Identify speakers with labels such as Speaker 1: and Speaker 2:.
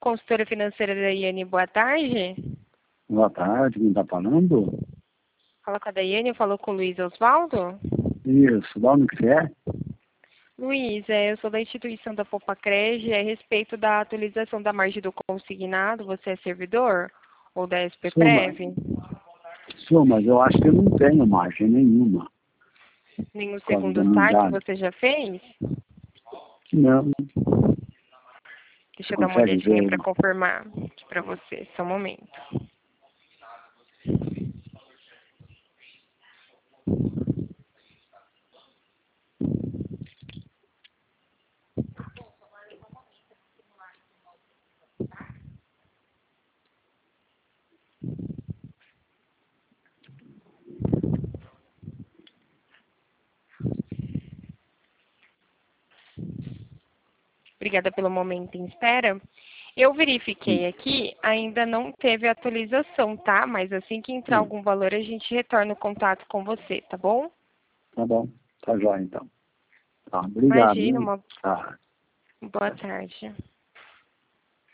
Speaker 1: Consultora financeira da Daiane, boa tarde.
Speaker 2: Boa tarde, quem está falando?
Speaker 1: Fala com a Daiane, falou com o Luiz Osvaldo?
Speaker 2: Isso, da onde que você é?
Speaker 1: Luiz, eu sou da instituição da Popacred, a respeito da atualização da margem do consignado, você é servidor? Ou da SPPrev?
Speaker 2: Mas eu acho que eu não tenho margem nenhuma.
Speaker 1: Nem o
Speaker 2: Por causa
Speaker 1: segundo
Speaker 2: da
Speaker 1: saque
Speaker 2: unidade.
Speaker 1: você já fez?
Speaker 2: Não,
Speaker 1: Deixa eu dar uma
Speaker 2: consegue
Speaker 1: olhadinha
Speaker 2: ver.
Speaker 1: para confirmar para você, só um momento. Obrigada pelo momento em espera. Eu verifiquei aqui, ainda não teve atualização, tá? Mas assim que entrar algum valor, a gente retorna o contato com você, tá bom?
Speaker 2: Tá bom, tá jóia então. Tá, obrigado.
Speaker 1: Imagina,
Speaker 2: Viu?
Speaker 1: uma
Speaker 2: Tá.
Speaker 1: boa tarde.